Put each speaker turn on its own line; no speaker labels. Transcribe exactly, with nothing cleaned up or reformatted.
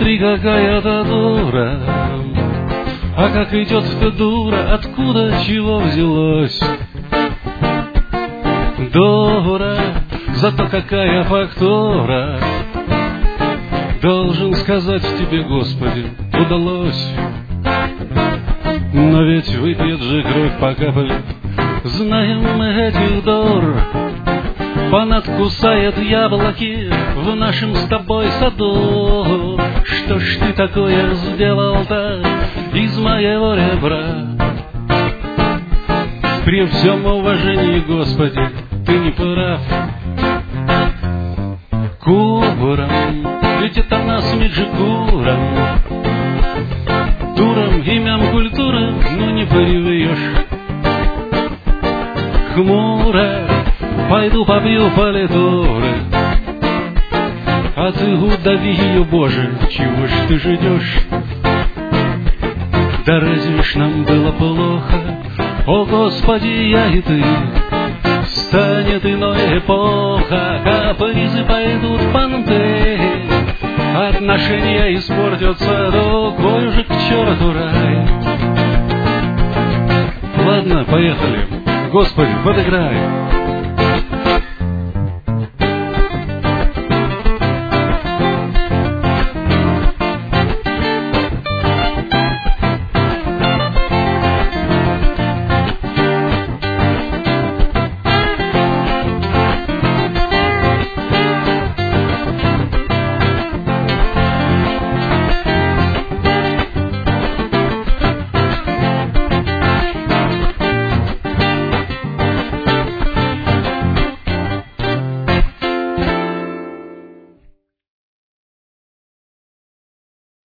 Смотри, какая-то дура. А как идет-то дура, откуда, чего взялось? Дура, зато какая фактура. Должен сказать тебе, Господи, удалось. Но ведь выпьет же кровь по капле. Знаем мы этих дур. Понадкусает яблоки в нашем с тобой саду. Что ж ты такое сделал-то из моего ребра? При всем уважении, Господи, ты не прав. Курам, ведь это насмех же курам. Дурам, имям культуры, ну не привьешь. Хмуро пойду побью политуры. А ты удави ее, Боже, чего ж ты ждешь? Да разве ж нам было плохо? О, Господи, я и ты. Станет иной эпоха, капризы пойдут в понты. Отношения испортятся, другой уже к черту рай. Ладно, поехали. Господи, подыграй.